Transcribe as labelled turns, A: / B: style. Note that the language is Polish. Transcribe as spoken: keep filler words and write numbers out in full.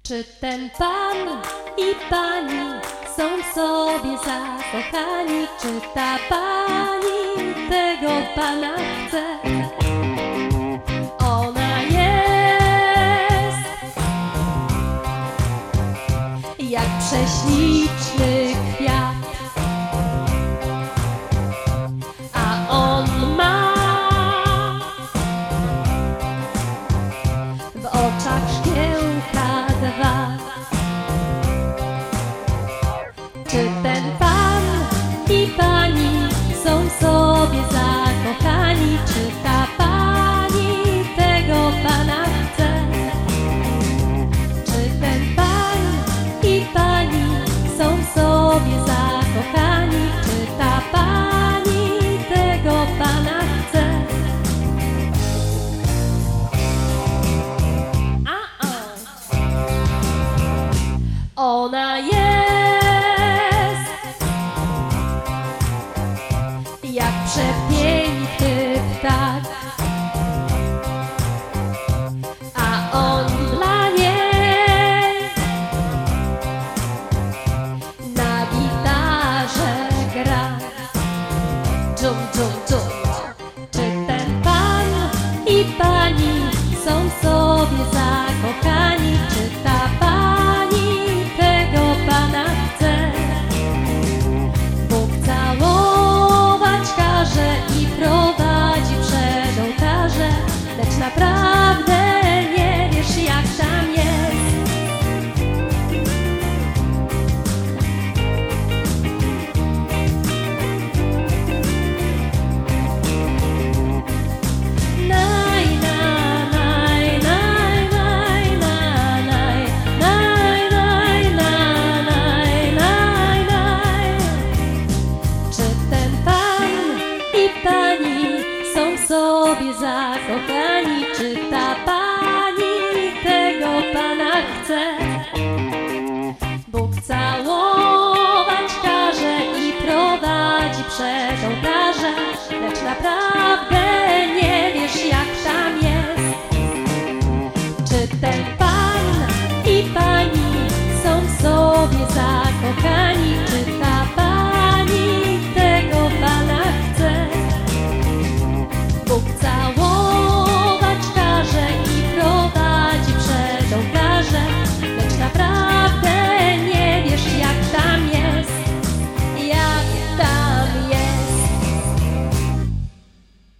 A: Czy ten pan i pani są w sobie zakochani? Czy ta pani tego pana chce? Ona jest jak prześliczny kwiat, a on ma w oczach szkiełka dwa. Czy ten pan i pani są w sobie zakochani? Czy ta pani tego pana chce? Czy ten pan i pani są w sobie zakochani? Czy ta pani tego pana chce? Ona jest jak przepiękny ptak, a on dla niej na gitarze gra. Dżum, dżum, dżum. Czy ten pan i pani są w sobie zakochani? Czy ta pani tego pana chce? Bóg całować każe i prowadzi przed ołtarze, lecz naprawdę nie wiesz, jak tam jest. Naj, na, naj, naj, naj, na, naj, naj, naj, na, naj, naj, naj. Czy ten pan i pani są w sobie zakochani? Czy ta pani tego pana chce? Bóg całować każe i prowadzi przed ołtarze, lecz naprawdę nie wiesz, jak tam jest. Czy ten pan i pani są w sobie zakochani? Czy ta pani tego pana chce? Bóg całować